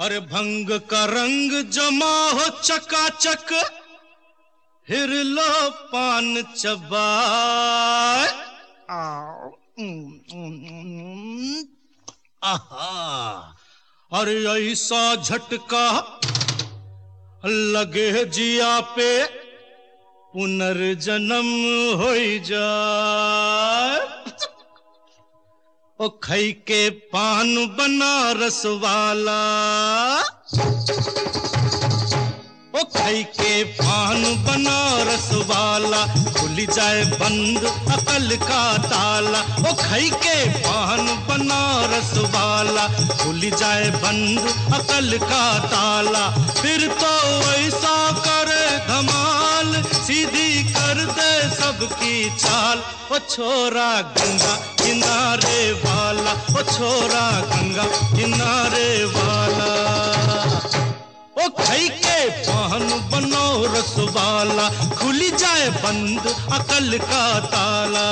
अरे भंग का रंग जमा हो चकाचक, हिर लो पान चबाए। आहा, अरे ऐसा झटका लगे जिया पे, पुनर्जन्म हो जाए। ओ खई के पान बनारस वाला, ओ खई के पान बनारस वाला, खुल जाए बंद अकल का ताला। ओ खई के पान बनारस वाला, खुल जाए बंद अकल का ताला। फिर तो ऐसा करे धमाल, सीधी कर दे सबकी चाल। ओ छोरा गंगा किनारे वाला, ओ छोरा गंगा किनारे वाला। ओ खई के पान बनारस वाला, खुल जाए बंद अकल का ताला।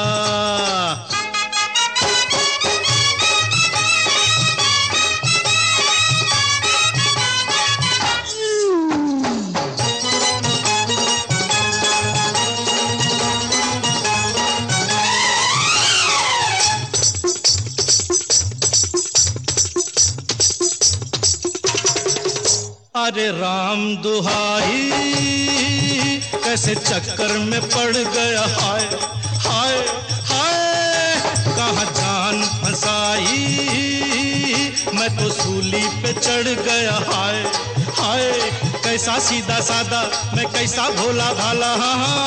अरे राम दुहाई, कैसे चक्कर में पड़ गया, हाय हाय हाय। कहाँ जान फंसाई, मैं तो सूली पे चढ़ गया, हाय हाय। कैसा सीधा सादा, मैं कैसा भोला भाला, हाँ हाँ।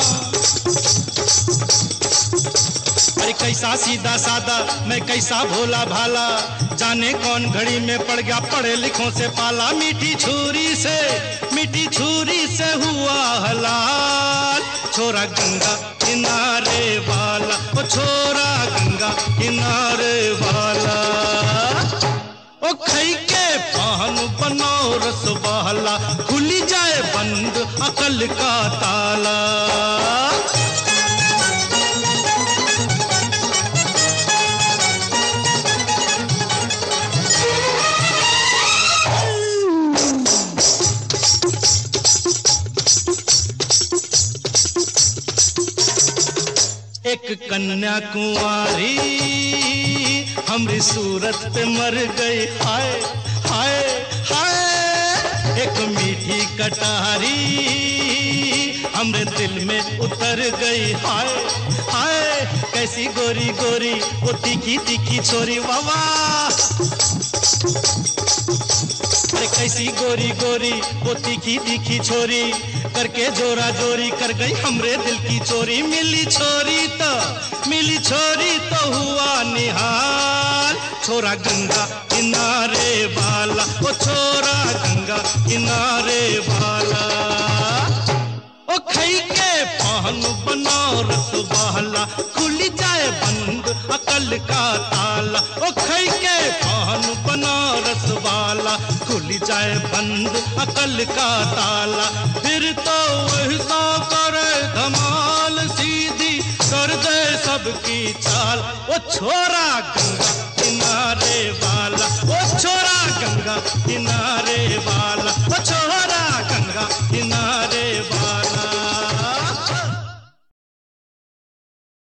अरे कैसा सीधा सादा, मैं कैसा भोला भाला। जाने कौन घड़ी में पड़ गया पढ़े लिखों से पाला। मीठी छुरी से हुआ हलाल। छोरा गंगा किनारे वाला, ओ छोरा गंगा किनारे वाला। ओ खई के पान बनारस वाला, खुली जाए बंद अकल का ताला। एक कन्या कुंवारी हमरी सूरत पे मर गई, हाय हाय हाय। एक मीठी कटारी हमरे दिल में उतर गई, हाय हाय। कैसी गोरी गोरी वो तीखी तीखी छोरी, वावा। अरे कैसी गोरी गोरी वो तीखी तीखी छोरी, करके जोरा जोरी कर गई हमरे दिल की चोरी। मिली छोरी तो हुआ निहाल। छोरा गंगा किनारे वाला, ओ छोरा गंगा किनारे वाला। ओ खई के पान बनारस वाला, खुल जाए बंद अकल का ताला। ओ खई के पान बनारस वाला, खुल जाए बंद अकल का ताला। फिर तो ऐसा करे धमाल, सीधी कर दे सबकी चाल। ओ छोरा गंगा किनारे वाला, ओ छोरा गंगा किनारे वाला।